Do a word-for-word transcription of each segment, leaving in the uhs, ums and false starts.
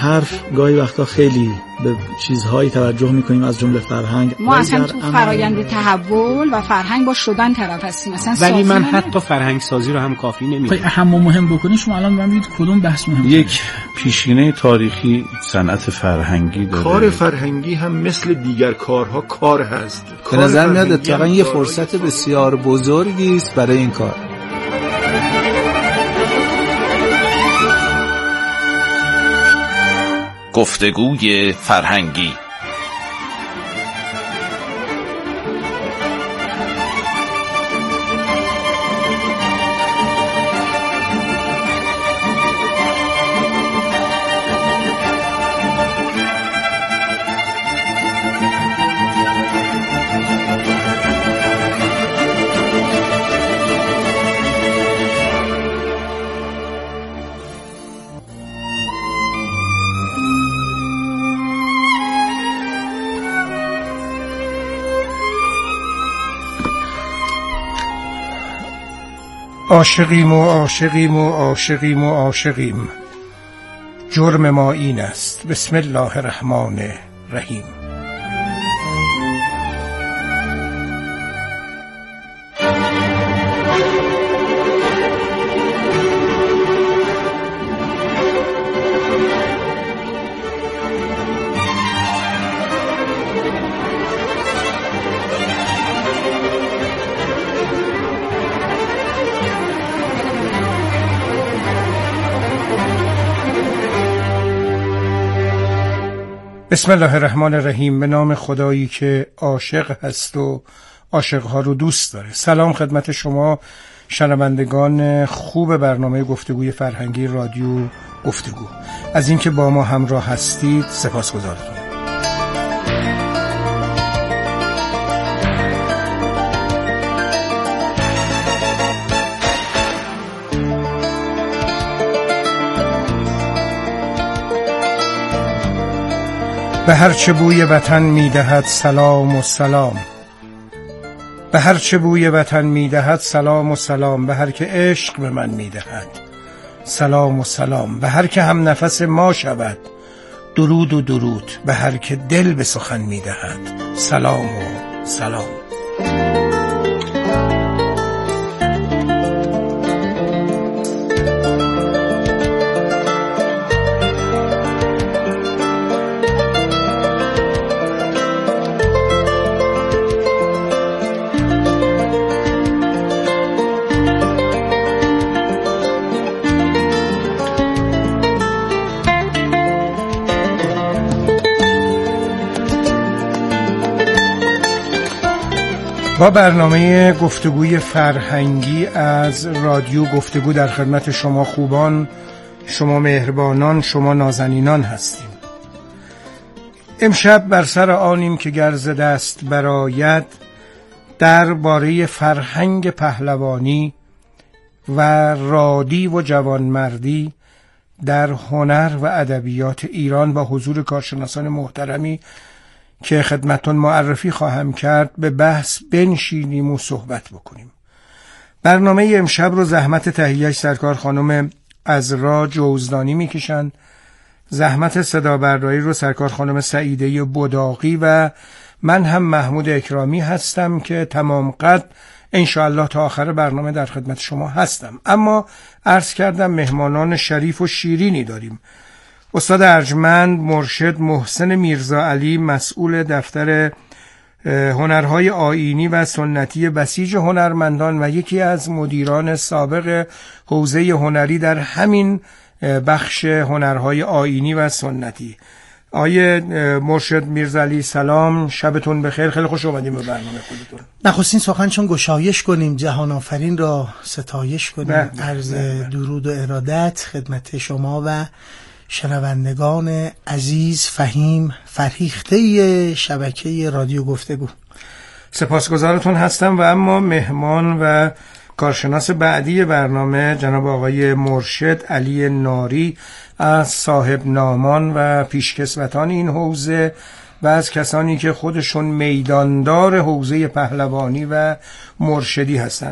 حرف گاهی وقتا خیلی به چیزهایی توجه میکنیم از جمله فرهنگ. ما اصلا تو فرایند تحول و فرهنگ با شدن طرف هستیم مثلا، ولی من حتی فرهنگ سازی رو هم کافی نمیدونم. اهم و مهم بکنید شما الان من ببینید کدوم بحث مهمه. یک پیشینه تاریخی صنعت فرهنگی داره. کار فرهنگی هم مثل دیگر کارها کار هست. به نظر میاد اتفاقا یه فرصت بسیار بزرگی است برای این کار. گفتگوی فرهنگی. عاشقیم و عاشقیم و عاشقیم و عاشقیم، جرم ما این است. بسم الله الرحمن الرحیم. بسم الله الرحمن الرحیم. به نام خدایی که عاشق هست و عاشقها رو دوست داره. سلام خدمت شما شنوندگان خوب برنامه گفتگوی فرهنگی رادیو گفتگو. از اینکه با ما همراه هستید سپاسگزارم. به هر چه بوی وطن میدهد سلام و سلام، به هر چه بوی وطن میدهد سلام و سلام، به هر که عشق به من میدهد سلام و سلام، به هر که هم نفس ما شود درود و درود، به هر که دل به سخن میدهد سلام و سلام. با برنامه گفتگوی فرهنگی از رادیو گفتگو در خدمت شما خوبان، شما مهربانان، شما نازنینان هستیم. امشب بر سر آنیم که گرز دست براید درباره فرهنگ پهلوانی و رادی و جوانمردی در هنر و ادبیات ایران با حضور کارشناسان محترمی که خدمتون معرفی خواهم کرد به بحث بنشینیم و صحبت بکنیم. برنامه امشب رو زحمت تهیه‌اش سرکار خانم عذرا جوزدانی میکشن، زحمت صدا برداری رو سرکار خانم سعیده بداقی و من هم محمود اکرامی هستم که تمام قد انشاءالله تا آخر برنامه در خدمت شما هستم. اما عرض کردم مهمانان شریف و شیرینی داریم. استاد ارجمند مرشد محسن میرزا علی، مسئول دفتر هنرهای آیینی و سنتی بسیج هنرمندان و یکی از مدیران سابق حوزه هنری در همین بخش هنرهای آیینی و سنتی. آیه مرشد میرزا علی سلام، شبتون بخیر، خیلی خوش اومدیم به برنامه خودتون. نخستین سخن چون گشایش کنیم، جهان آفرین را ستایش کنیم، عرض درود و ارادت خدمت شما و شنوندگان عزیز فهیم فرهیخته شبکه رادیو گفتگو. سپاسگزارتون هستم. و اما مهمان و کارشناس بعدی برنامه جناب آقای مرشد علی ناری از صاحب نامان و پیشکسوتان این حوزه و از کسانی که خودشون میداندار حوزه پهلوانی و مرشدی هستند.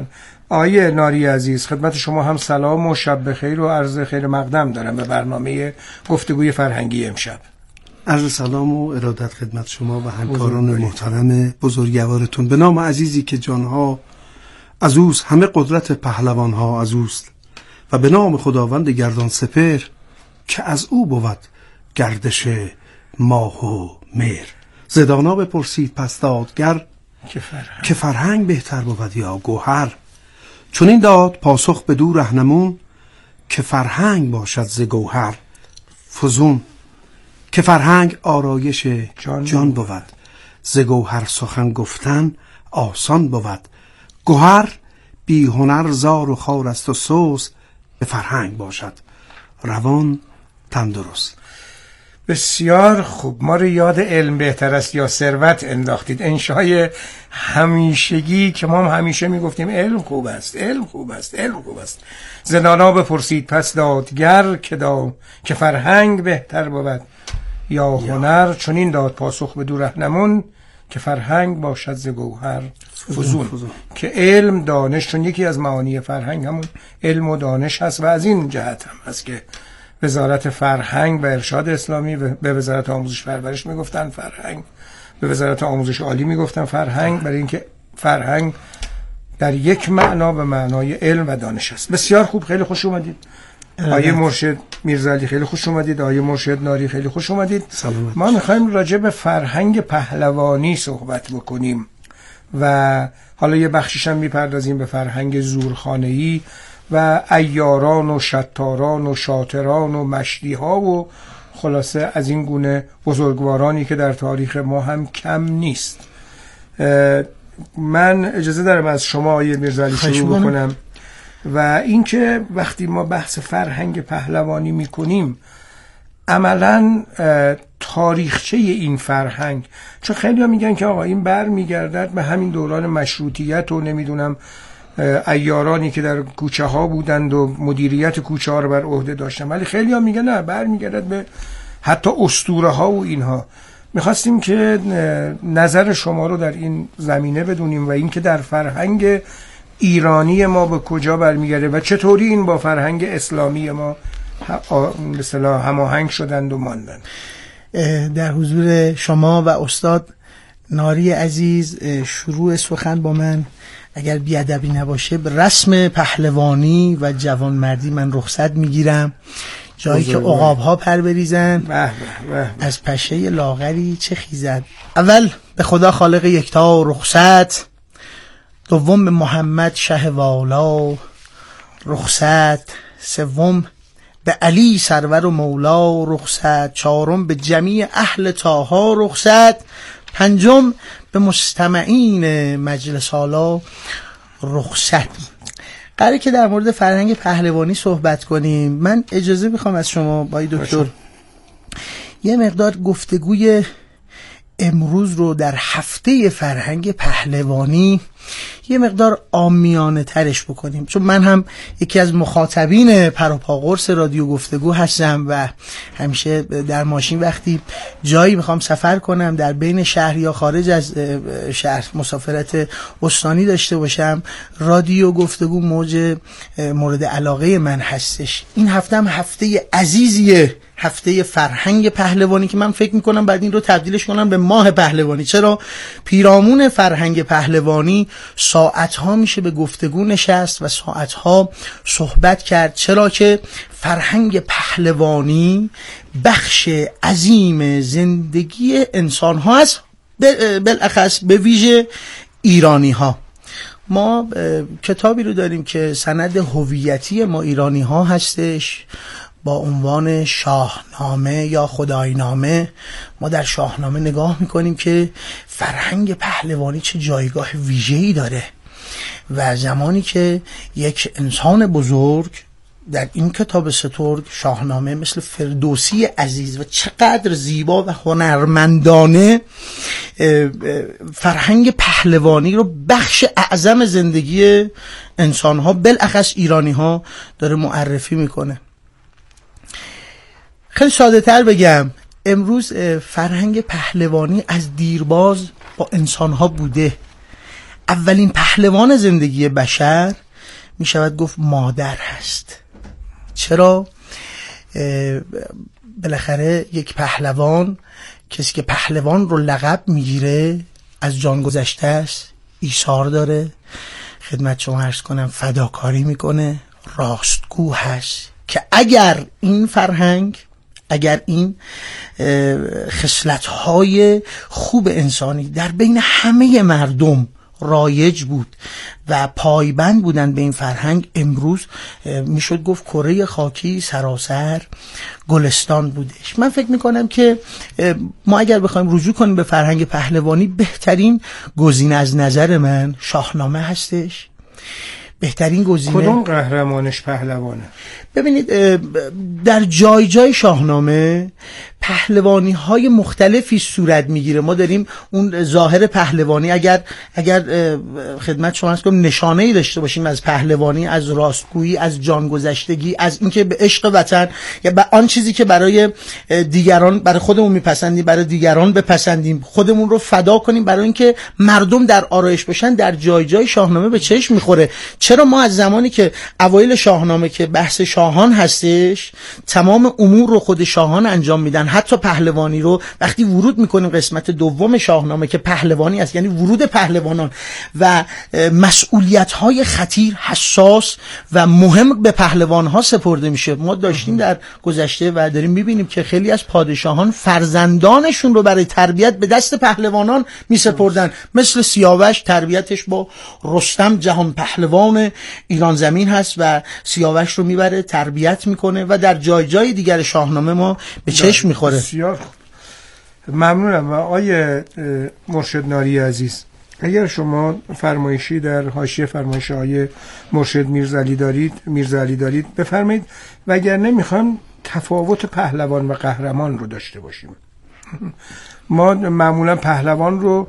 آیه ناری عزیز، خدمت شما هم سلام و شب بخیر و عرض خیر مقدم دارم به برنامه گفتگوی فرهنگی امشب. عرض سلام و ارادت خدمت شما و همکاران محترم بزرگوارتون. به نام عزیزی که جانها از اوست، همه قدرت پهلوانها از اوست، و به نام خداوند گردان سپر که از او بود گردش ماه و مهر. زدانا بپرسید پس دادگر که فرهنگ, که فرهنگ بهتر بود یا گوهر. چون این داد پاسخ به دو رهنمون که فرهنگ باشد ز گوهر فزون. که فرهنگ آرایش جان, جان بود، ز گوهر سخن گفتن آسان بود. گوهر بی هنر زار و خار است و سوز، به فرهنگ باشد روان تندرست. بسیار خوب، ما رو یاد علم بهتر است یا ثروت انداختید. انشای همیشگی که ما هم همیشه میگفتیم علم خوب است، علم خوب است، علم خوب است. زدانا بپرسید پس دادگر که دا که فرهنگ بهتر بود یا هنر. چون این داد پاسخ به دو رهنمون که فرهنگ باشد ز گوهر فزون. فزون. که علم دانش، چون یکی از معانی فرهنگ همون علم و دانش هست و از این جهت هم هست که وزارت فرهنگ و ارشاد اسلامی به وزارت آموزش پرورش میگفتن فرهنگ، به وزارت آموزش عالی میگفتن فرهنگ، برای اینکه فرهنگ در یک معنا به معنای علم و دانش است. بسیار خوب، خیلی خوش اومدید آیه مرشد میرزاعلی، خیلی خوش اومدید آیه مرشد ناری، خیلی خوش اومدید. سلامت. ما میخوایم راجع به فرهنگ پهلوانی صحبت بکنیم و حالا یه بخشیش هم میپردازیم به فرهنگ زورخانه‌ای و عیاران و شطاران و شاطران و مشدی‌ها و خلاصه از این گونه بزرگوارانی که در تاریخ ما هم کم نیست. من اجازه دارم از شما آیه میرزاعلی شروع بکنم و اینکه وقتی ما بحث فرهنگ پهلوانی میکنیم عملاً تاریخچه این فرهنگ، چون خیلی ها میگن که آقا این بر میگردد به همین دوران مشروطیت و نمیدونم عیارانی که در کوچه ها بودند و مدیریت کوچه ها رو بر عهده داشتن، ولی خیلی ها میگن نه، بر میگردد به حتی اسطوره ها و اینها. میخواستیم که نظر شما رو در این زمینه بدونیم و اینکه در فرهنگ ایرانی ما به کجا برمیگرده و چطوری این با فرهنگ اسلامی ما مثلا هماهنگ شدند و ماندند. در حضور شما و استاد ناری عزیز شروع سخن با من اگر بیادبی نباشه به رسم پهلوانی و جوانمردی من رخصت میگیرم، جایی که عقاب ها پر بریزن از پشه لاغری چه خیزد. اول به خدا خالق یکتا رخصت، دوم به محمد شه والا رخصت، سوم به علی سرور و مولا رخصت، چهارم به جمیع اهل طاها رخصت، پنجم به مستمعین مجلس آلا رخصت. قراره که در مورد فرهنگ پهلوانی صحبت کنیم. من اجازه میخوام از شما بای دکتر یه مقدار گفتگوی امروز رو در هفته فرهنگ پهلوانی یه مقدار عامیانه ترش بکنیم، چون من هم یکی از مخاطبین پروپاقرص رادیو گفتگو هستم و همیشه در ماشین وقتی جایی میخوام سفر کنم در بین شهر یا خارج از شهر مسافرت استانی داشته باشم، رادیو گفتگو موج مورد علاقه من هستش. این هفته هم هفته عزیزیه، هفته فرهنگ پهلوانی که من فکر میکنم بعد این رو تبدیلش کنم به ماه پهلوانی. چرا؟ پیرامون فرهنگ پهلوانی ساعتها میشه به گفتگو نشست و ساعتها صحبت کرد، چرا که فرهنگ پهلوانی بخش عظیم زندگی انسان ها است، بالاخص به ویژه ایرانی ها. ما کتابی رو داریم که سند هویتی ما ایرانی ها هستش با عنوان شاهنامه یا خداینامه. ما در شاهنامه نگاه میکنیم که فرهنگ پهلوانی چه جایگاه ویژه‌ای داره و زمانی که یک انسان بزرگ در این کتاب سترگ شاهنامه مثل فردوسی عزیز و چقدر زیبا و هنرمندانه فرهنگ پهلوانی رو بخش اعظم زندگی انسان‌ها بالاخص ایرانی‌ها داره معرفی میکنه. خیلی ساده تر بگم، امروز فرهنگ پهلوانی از دیرباز با انسان‌ها بوده. اولین پهلوان زندگی بشر می شود گفت مادر هست. چرا؟ بالاخره یک پهلوان، کسی که پهلوان رو لقب میگیره، از جان گذشته است، ایثار داره، خدمت شما عرض کنم فداکاری میکنه، راستگو هست، که اگر این فرهنگ، اگر این خصلت‌های خوب انسانی در بین همه مردم رایج بود و پایبند بودن به این فرهنگ، امروز میشد گفت کره خاکی سراسر گلستان بودش. من فکر میکنم که ما اگر بخوایم رجوع کنیم به فرهنگ پهلوانی، بهترین گزینه از نظر من شاهنامه هستش. بهترین گزینه. کدوم قهرمانش پهلوانه؟ ببینید در جای جای شاهنامه پهلوانی های مختلفی صورت میگیره. ما داریم اون ظاهر پهلوانی، اگر اگر خدمت شما هست کنم نشانه ای داشته باشیم از پهلوانی، از راستگویی، از جانگذشتگی، از اینکه به عشق وطن یا به آن چیزی که برای دیگران، برای خودمون میپسندیم برای دیگران بپسندیم، خودمون رو فدا کنیم برای اینکه مردم در آرایش باشن، در جای جای شاهنامه به چشم میخوره. چرا ما از زمانی که اوایل شاهنامه که بحث شاهان هستش، تمام امور رو خود شاهان انجام میدن، حتی پهلوانی رو وقتی ورود میکنیم قسمت دوم شاهنامه که پهلوانی است، یعنی ورود پهلوانان و مسئولیت های خطیر، حساس و مهم به پهلوان ها سپرده میشه. ما داشتیم در گذشته و داریم میبینیم که خیلی از پادشاهان فرزندانشون رو برای تربیت به دست پهلوانان میسپردن، مثل سیاوش تربیتش با رستم جهان پهلوان ایران زمین هست و سیاوش رو میبره تربیت میکنه و در جای جای دیگر شاهنامه ما به چشم میخوره. بسیار ممنونم. و آقای مرشد ناری عزیز، اگر شما فرمایشی در حاشیه فرمایش آقای مرشد میرزعلی دارید میرزعلی دارید بفرمایید، وگرنه میخوام تفاوت پهلوان و قهرمان رو داشته باشیم. ما معمولا پهلوان رو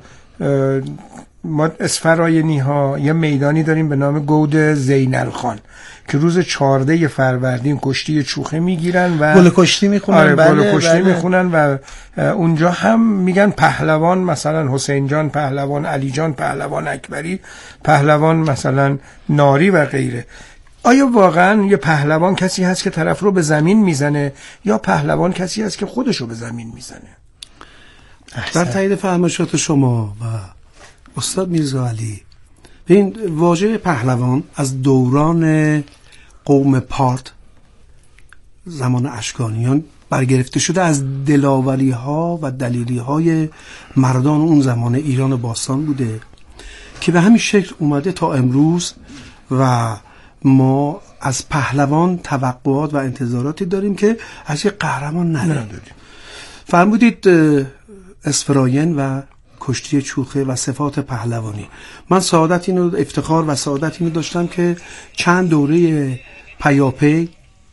ما اسفراینی ها یه میدانی داریم به نام گود زینالخان که روز چهارده فروردین کشتی چوخه میگیرن و گل کشتی میخونن. آره بله گل کشتی بله. میخونن و اونجا هم میگن پهلوان مثلا حسین جان پهلوان، علی جان پهلوان اکبری پهلوان، مثلا ناری و غیره. آیا واقعا یه پهلوان کسی هست که طرف رو به زمین میزنه یا پهلوان کسی هست که خودش رو به زمین میزنه؟ در تایید فرمایشات شما و استاد میرزاعلی، این واژه پهلوان از دوران قوم پارت زمان اشکانیان برگرفته شده، از دلاوری ها و دلیری های مردان اون زمان ایران باستان بوده که به همین شکل اومده تا امروز و ما از پهلوان توقعات و انتظاراتی داریم که از یک قهرمان نداریم. فرمودید اسفراین و کشتی چوخه و صفات پهلوانی. من سعادت اینو افتخار و سعادت اینو داشتم که چند دوره پیاپی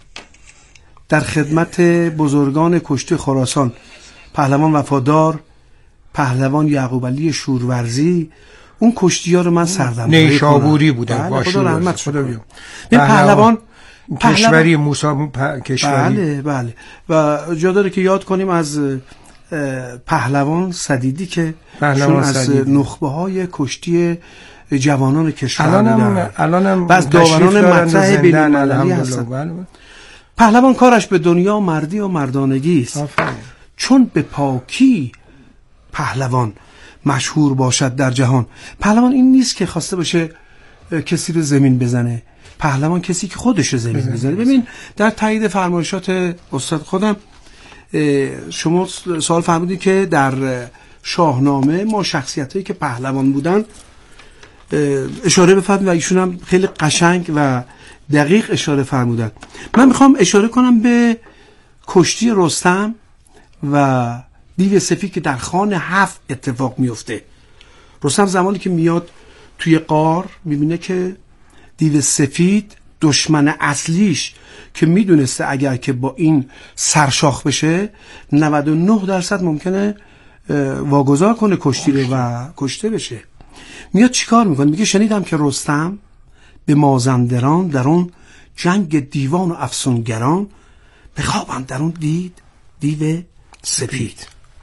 در خدمت بزرگان کشتی خراسان، پهلوان وفادار، پهلوان یعقوب علی شورورزی، اون کشتی ها رو من سردمداری کنم. نیشابوری بودن با خدا رحمت خدا بیام. پهلوان کشوری موسی کشوری. بله بله. و جا داره که یاد کنیم از پهلوان سدیدی که پهلوان از سدیدی. نخبه های کشتی جوانان کشور بودن، الانم بس داوران مطرح بین المللی هستن. پهلوان کارش به دنیا مردی و مردانگی است، چون به پاکی پهلوان مشهور باشد در جهان. پهلوان این نیست که خواسته باشه کسی رو زمین بزنه، پهلوان کسی که خودش رو زمین بزنه. ببین در تایید فرمایشات استاد خودم، شما سوال فرمودید که در شاهنامه ما شخصیتایی که پهلوان بودن اشاره بفرمایید و ایشون هم خیلی قشنگ و دقیق اشاره فرمودن. من میخوام اشاره کنم به کشتی رستم و دیو سفید که در خان هفت اتفاق میفته. رستم زمانی که میاد توی غار میبینه که دیو سفید دشمن اصلیش که میدونسته اگر که با این سرشاخ بشه نود و نه درصد ممکنه واگذار کنه کشتی رو و کشته بشه، میاد چیکار میکنه؟ میگه شنیدم که رستم به مازندران در اون جنگ دیوان و افسونگران به خوابم در اون دید دیو سپید،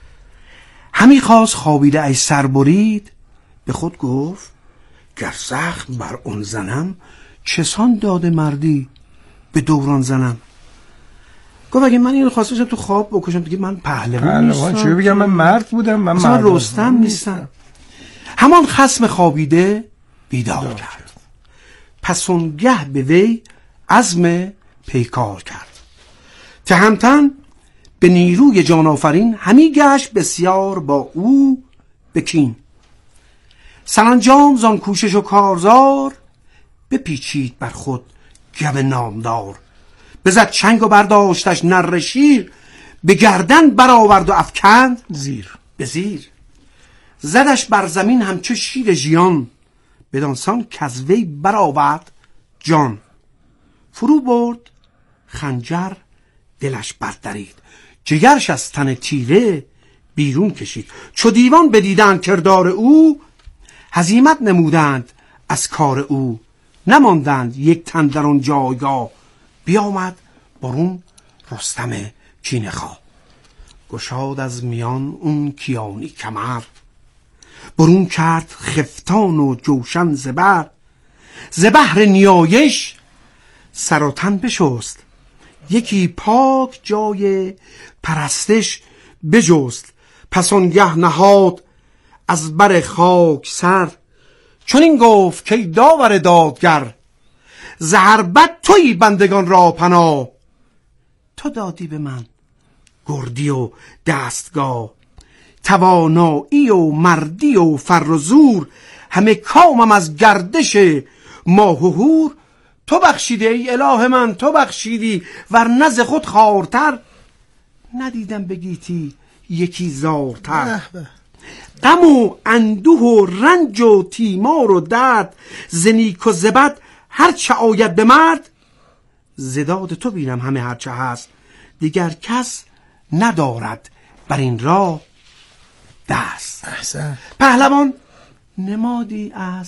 همی خواست خوابیده ای سر برید، به خود گفت گر زخم بر اون زنم چسان داده مردی به دوران زنم. گفت اگه من اینو خواستم تو خواب بکشم دیگه من پهلوان نیستم. چه بگم من مرد بودم، من من رستم نیستم. همان خصم خوابیده بیدار کرد. پس اونگه به وی عزم پیکار کرد. تهمتن به نیروی جان آفرین همی گشت بسیار با او بکین. سرانجام زان کوشش و کارزار بپیچید بر خود گو نامدار. بزد چنگ و برداشتش نره شیر، به گردن برآورد و افکند زیر به زیر. زدش بر زمین همچو شیر ژیان، بدانسان کز وی برآورد جان. فرو برد خنجر دلش بردرید، جگرش از تن تیره بیرون کشید. چو دیوان بدیدند کردار او، هزیمت نمودند از کار او. نماندند یک تن در آن جایگاه، بیامد برون رستم کینه خواه. گشاد از میان اون کیانی کمر، برون کرد خفتان و جوشن زبر. ز بهر نیایش سر و تن بشست، یکی پاک جای پرستش بجست. پس آنگه نهاد از بر خاک سر، چون این گفت که داور دادگر. زهر بد تویی بندگان را پناه، تو دادی به من گردی و دستگاه. توانایی و مردی و فر و زور، همه کامم از گردش ماه و هور. تو بخشیدی ای اله من، تو بخشیدی ور نز خود خارتر. ندیدم بگیتی یکی زارتر. غم و اندوه و رنج و تیمار و درد، ز نیک و ز بد هرچه آید به مرد. زداد تو بینم همه هرچه هست، دیگر کس ندارد بر این راه دست. احسن. پهلوان نمادی از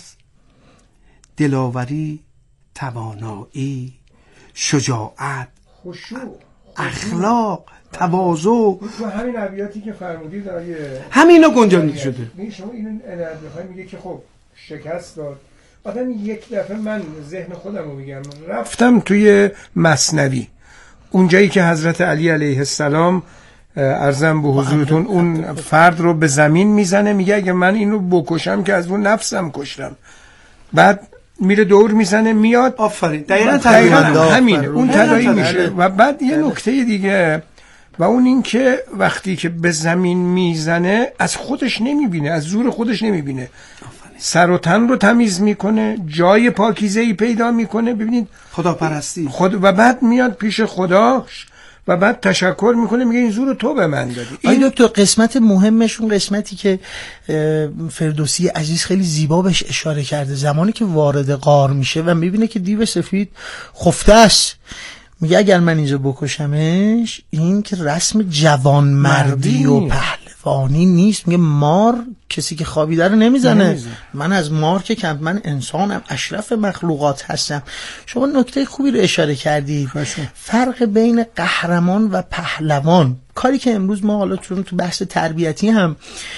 دلاوری، توانایی، شجاعت، خشوع، اخلاق، تواضع. تو همین ابیاتی که فرمودی داره همینا گنجانده شده. شما اینو بخوای میگه که خب شکست داد آدم. یک دفعه من ذهن خودم رو میگم رفتم توی مثنوی، اونجایی که حضرت علی علیه السلام عرضم به حضورتون اون فرد رو به زمین میزنه، میگه اگه من اینو بکشم که از اون نفسم کشتم. بعد میره دور میزنه میاد. آفرین، دقیقاً همین اون تداعی میشه. و بعد یه نکته دیگه، و اون این که وقتی که به زمین میزنه از خودش نمیبینه، از زور خودش نمیبینه، سر و تن رو تمیز میکنه، جای پاکیزه‌ای پیدا میکنه. ببینید خداپرستی خود. و بعد میاد پیش خداش و بعد تشکر میکنه، میگه این زور تو به من دادی. این دکتر قسمت مهمش اون قسمتی که فردوسی عزیز خیلی زیبا بهش اشاره کرده، زمانی که وارد غار میشه و میبینه که دیو سفید خفته است، میگه اگر من اینجا بکشمش این که رسم جوانمردی و پهلوانی نیست. میگه مار کسی که خوابیده رو نمیزنه. نمیزن. من از مار که کم، من انسانم، اشرف مخلوقات هستم. شما نکته خوبی رو اشاره کردید، فرق بین قهرمان و پهلوان. کاری که امروز ما حالا چون تو بحث تربیتی هم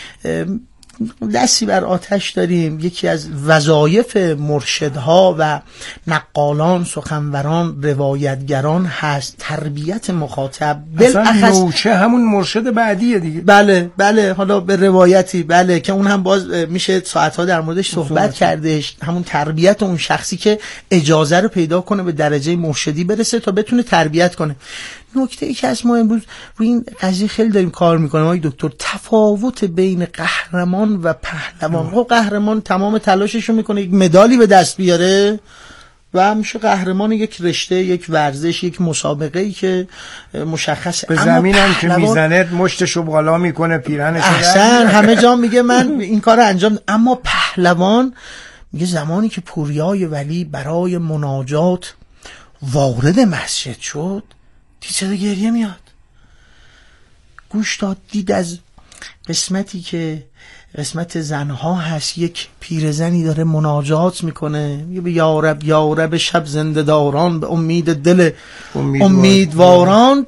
دستی بر آتش داریم، یکی از وظایف مرشدها و نقالان، سخنوران، روایتگران هست تربیت مخاطب. بالاخص نوچه همون مرشد بعدیه دیگه. بله بله، حالا به روایتی بله که اون هم باز میشه ساعتها در موردش صحبت کردش. همون تربیت اون شخصی که اجازه رو پیدا کنه به درجه مرشدی برسه تا بتونه تربیت کنه. نکته ای که از ما امروز روی این قضیه خیلی داریم کار میکنیم آقای دکتر، تفاوت بین قهرمان و پهلوان. خب قهرمان تمام تلاشش رو میکنه یک مدالی به دست بیاره و میشه قهرمان یک رشته، یک ورزش، یک مسابقه ای که مشخصه. به زمین هم که میزنه مشتشو بالا میکنه، پیرنش احسن همه جا میگه من این کار انجام. اما پهلوان میگه زمانی که پوریای ولی برای مناجات وارد مسجد شد، دید صدا گریه میاد، گوش داد، دید از قسمتی که قسمت زنها هست یک پیرزنی داره مناجات میکنه، میگه به یا رب یا رب شب زنده داران، به امید دل امیدواران.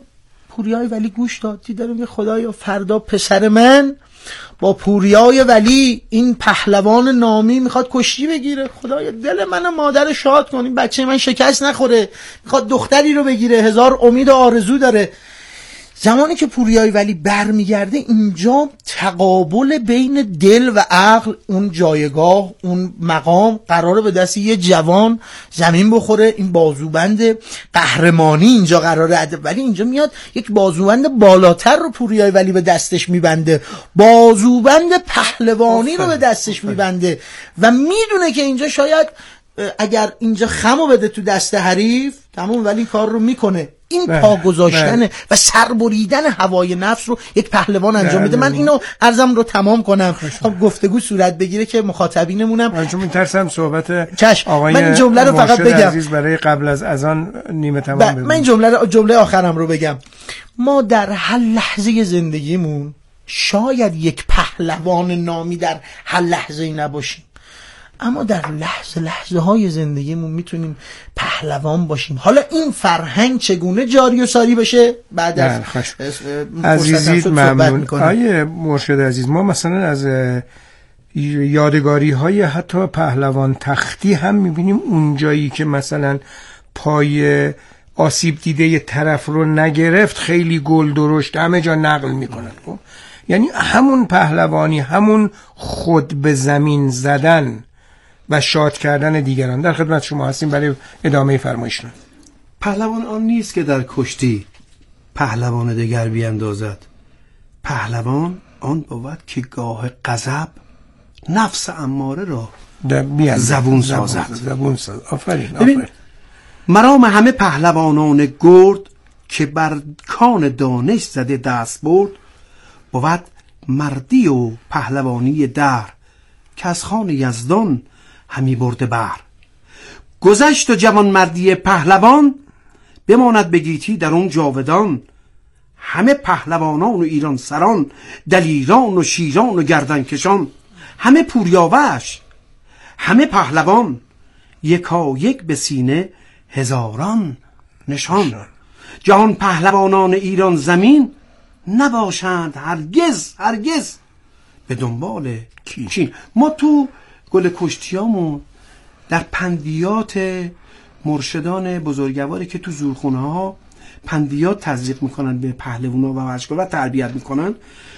پوریای ولی گوش داد، دید میگه خدایا فردا پسر من با پوریای ولی این پهلوان نامی میخواد کشتی بگیره، خدایا دل من و مادر شاد کن، این بچه من شکست نخوره، میخواد دختری رو بگیره، هزار امید و آرزو داره. زمانی که پوریای ولی برمیگرده اینجا تقابل بین دل و عقل، اون جایگاه، اون مقام قراره به دست یه جوان زمین بخوره. این بازوبند قهرمانی اینجا قراره، ولی اینجا میاد یک بازوبند بالاتر رو پوریای ولی به دستش میبنده، بازوبند پهلوانی رو به دستش میبنده و میدونه که اینجا شاید اگر اینجا خمو بده تو دست حریف تمام، ولی این کار رو میکنه. این پا گذاشتن و سربریدن هوای نفس رو یک پهلوان انجام میده. من اینو عرضم رو تمام کنم تا گفتگو صورت بگیره که مخاطبینمونم، من چون میترسم صحبت چش. آقای من این جمله رو فقط بگم عزیز برای قبل از اذان نیمه تمام بگم. من این جمله رو جمله آخرم رو بگم. ما در هر لحظه زندگیمون شاید یک پهلوان نامی در هر لحظه نباشیم، اما در لحظه لحظه های زندگیمون میتونیم پهلوان باشیم. حالا این فرهنگ چگونه جاری و ساری بشه بعد از عزیزید ممنون. آیه مرشد عزیز، ما مثلا از یادگاری های حتی پهلوان تختی هم میبینیم اونجایی که مثلا پای آسیب دیده یه طرف رو نگرفت خیلی گل درشت همه جا نقل میکنن. یعنی همون پهلوانی، همون خود به زمین زدن و شاد کردن دیگران. در خدمت شما هستیم برای ادامه فرمایشتون. پهلوان آن نیست که در کشتی پهلوان دیگر بیاندازد، پهلوان آن بود که گاه غضب نفس اماره را زبون سازد. زبون سازد. آفرین. آفرین. مرام همه پهلوانان گرد که بر کان دانش زده دست برد، بود مردی و پهلوانی در که از خان یزدان همی برده بر. گذشت و جوان مردی پهلوان بماند بگیتی در اون جاودان. همه پهلوانان و ایران سران، دلیران و شیران و گردنکشان، همه پوریاوش همه پهلوان، یکا یک به سینه هزاران نشان. جهان پهلوانان ایران زمین نباشند هرگز هرگز به دنبال کین. ما تو گل کشتیامون در پندیات مرشدان بزرگواری که تو زورخونه ها پندیات تزریق میکنن به پهلوانا و اشکال و تربیت میکنن،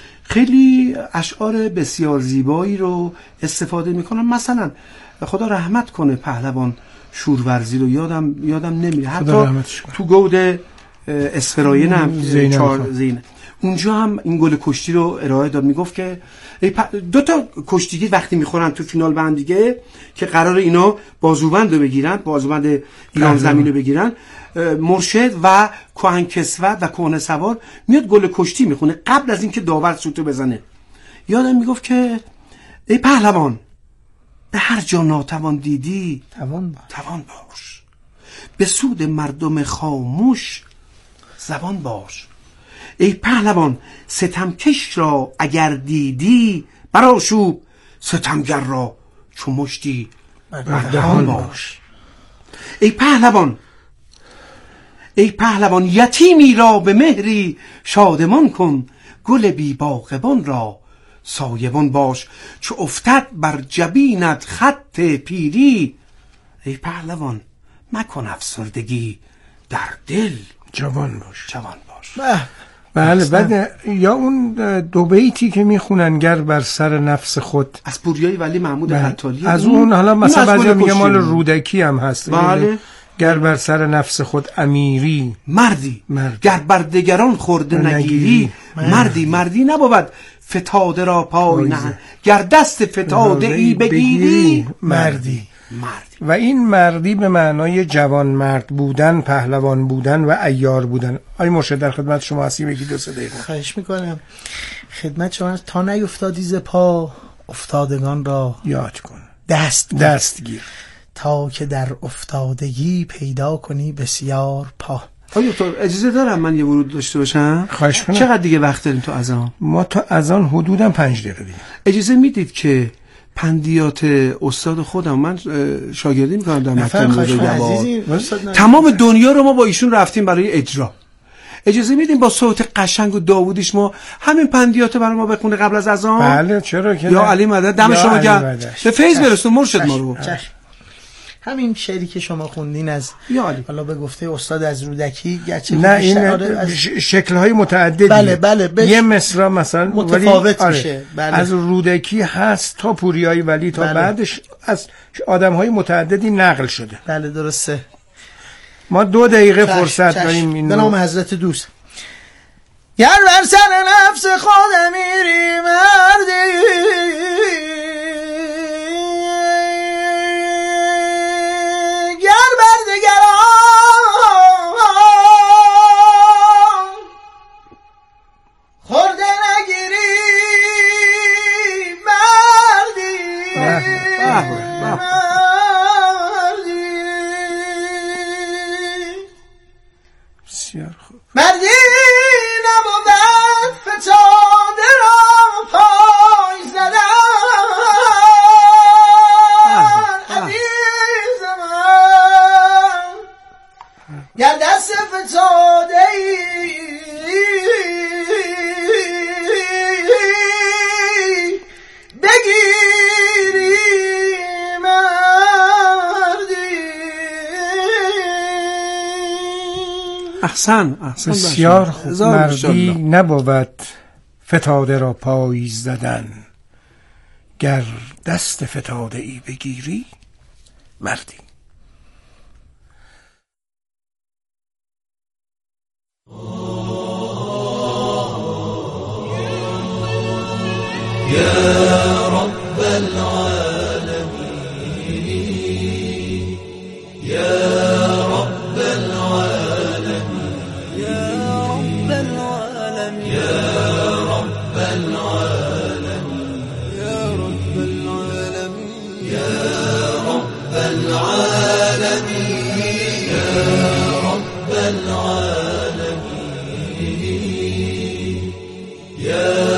خیلی اشعار بسیار زیبایی رو استفاده میکنن. مثلا خدا رحمت کنه پهلوان شورورزی رو یادم یادم نمیره، حتی تو گود اسفراین هم زینب اونجا هم این گل کشتی رو ارائه داد. میگفت که دو تا کشتیگیر وقتی میخورن تو فینال به هم دیگه که قرار اینا بازوبند رو بگیرن، بازوبند ایران زمین رو بگیرن، مرشد و کهن کسوت و کهنه سوار میاد گل کشتی میخونه قبل از اینکه داور سوتو بزنه. یادم میگفت که ای پهلوان به هر جا ناتوان دیدی توان باش, توان باش. به سود مردم خاموش زبان باش. ای پهلوان ستمکش را اگر دیدی برآشوب، ستمگر را چو مشتی بردهان باش. ای پهلوان ای پهلوان یتیمی را به مهری شادمان کن، گل بی باغبان را سایبان باش. چو افتد بر جبینت خط پیری، ای پهلوان مکن افسردگی در دل، جوان باش جوان باش. بله. بعد یا اون دو بیتی که میخونن گر بر سر نفس خود از پوریای ولی محمود حتالی، از اون حالا مثلا بعضی میگه مال رودکی هم هست. بله. گر بر سر نفس خود امیری مردی, مردی. گر بر دگران خورده نگیری مردی. مردی مردی نبود فتاده را پای نه، گر دست فتاده ای بگیری مردی. مردی. و این مردی به معنای جوان مرد بودن، پهلوان بودن و عیار بودن. آی مرشد در خدمت شما هستیم، یکی دو سه دقیقه. خواهش میکنم. خدمت شما هست. تا نیفتادی ز پا افتادگان را یاد کن، دست دستگیر، تا که در افتادگی پیدا کنی بسیار پا. آیا دکتر اجازه دارم من یه ورود داشته باشم؟ خواهش کنم. چقدر دیگه وقت داریم تو اذان؟ ما تا اذان حدوداً پنج دقیقه دیگه. اجازه میدید که پندیات استاد خودم من شاگردی میکنم در مکتب نوزده. تمام دنیا رو ما با ایشون رفتیم برای اجرا. اجازه میدیم با صوت قشنگ و داوودیش ما همین پندیاتو برای ما بخونه قبل از اذان؟ بله چرا که یا علی مدد دم شما گرم. به فیض برسون مرشد ما رو. همین شعری که شما خوندین از حالا به گفته استاد از رودکی گرچه نه این از... شکل‌های متعددی بله بله بش... یه مصرع مثلا متفاوت آره. میشه بله. از رودکی هست تا پوریایی ولی تا بله. بعدش از آدم‌های متعددی نقل شده. بله درسته. ما دو دقیقه چشم. فرصت چشم. داریم اینو. به نام حضرت دوست. گر بر سر نفس خود میری مردی مردی نبود فتاده را پای زدن عزیز من گر دست فتاده ای بگیری مردی. احسن احسن بسیار خوب. مردی نبود فتاده را پای زدن گر دست فتاده ای بگیری مردی. يا رب العالمين يا رب العالمين يا رب العالمين يا رب العالمين يا رب العالمين يا رب العالمين يا رب العالمين يا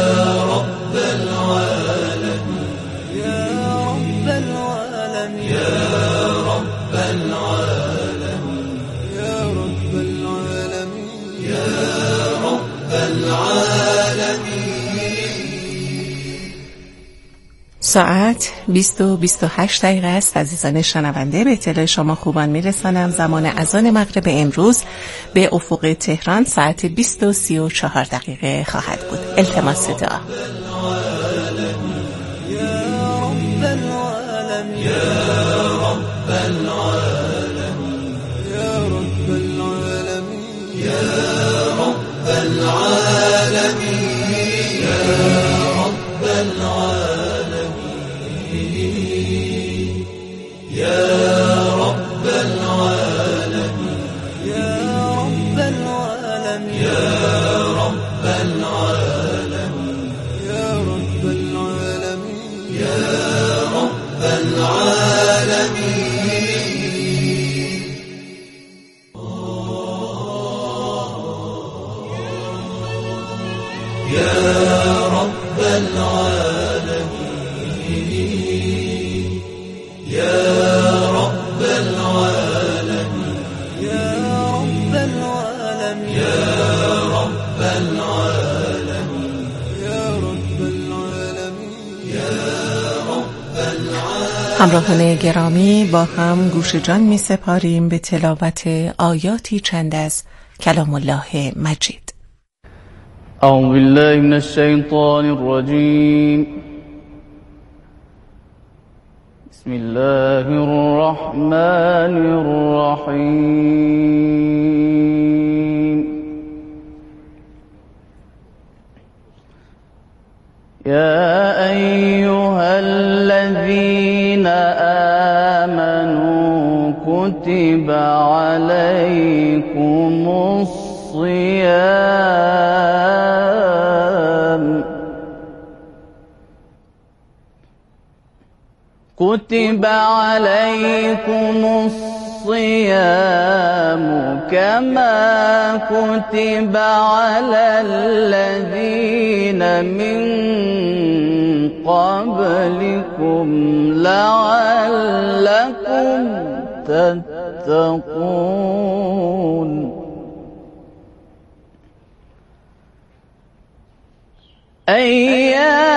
ساعت بیست و بیست و هشت دقیقه است. عزیزان شنونده، به اطلاع شما خوبان میرسانم زمان اذان مغرب امروز به افق تهران ساعت بیست و سی و چهار دقیقه خواهد بود. التماس دعا. همراهان گرامی، با هم گوش جان می سپاریم به تلاوت آیاتی چند از کلام الله مجید. اعوذ بالله من الشیطان الرجیم. بسم الله الرحمن الرحیم. یا ایها الذین آمنوا کتب علیکم الصیام كتب عليكم الصيام كما كتب على الذين من قبلكم لعلكم تتقون. أيام